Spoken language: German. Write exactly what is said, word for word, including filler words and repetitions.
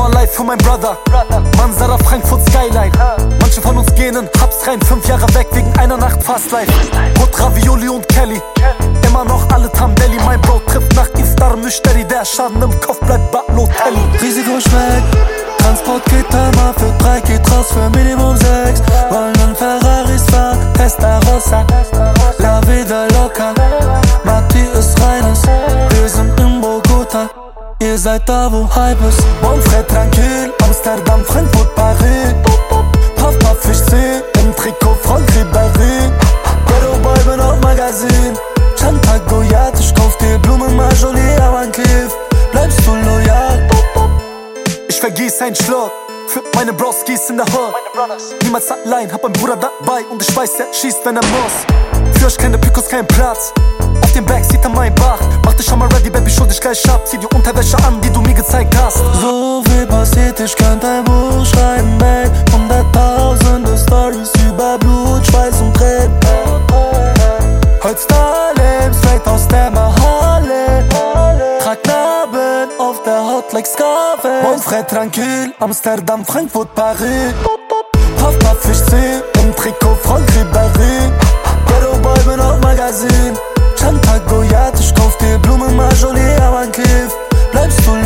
live für mein Brother. Mansara, Frankfurt Skyline. Manche von uns gehen in Hubs rein, fünf Jahre weg wegen einer Nacht Fast Life. Brot, Ravioli und Kelly, immer noch alle Tambelli. Mein Bro trifft nach Iftar Müshteri, der Schaden im Kopf bleibt Balotelli. Risiko schmeckt, Transport geht immer für drei, geht raus für Minimum sechs. Wollen in Ferraris fahren, Testarossa, La Vida Loca. Mati ist reines, wir sind in Bogota. Ihr seid da, wo Hype ist. Bonfret tranquil, Amsterdam, Frankfurt, Paris. Puff, puff, ich seh im Trikot von Ribéry. Ghetto Boy, bin auf Magazin. Chantal Goyard, ich kauf dir Blumen, Marjolie, aber ein Kiff. Bleibst du loyal? Ich vergieß einen Schluck für meine Broskis in der Hood. Niemals allein, hab einen Bruder dabei und ich weiß, er schießt, wenn er muss. Für euch keine Picos, kein Platz. Auf dem Backseat an meinem Bach. Mach dich schon mal ready, Baby, schuld dich gleich ab. Zieh die Unterwäsche an, die du mir gezeigt hast. So viel passiert, ich könnte ein Buch schreiben, ey. Hunderttausende Stories über Blut, Schweiß und Tränen. Heute Starleben, straight aus der Mahalle. Trag Narben auf der Haut like Scarface. Bonfret tranquil, Amsterdam, Frankfurt, Paris. Puff, puff, ich seh im Trikot von Ribéry. Ghetto Boy, bin auf Magazin. Chantal Goyard, ich kauf dir Blumen, Marjolie, aber ein Kiff. Bleibst du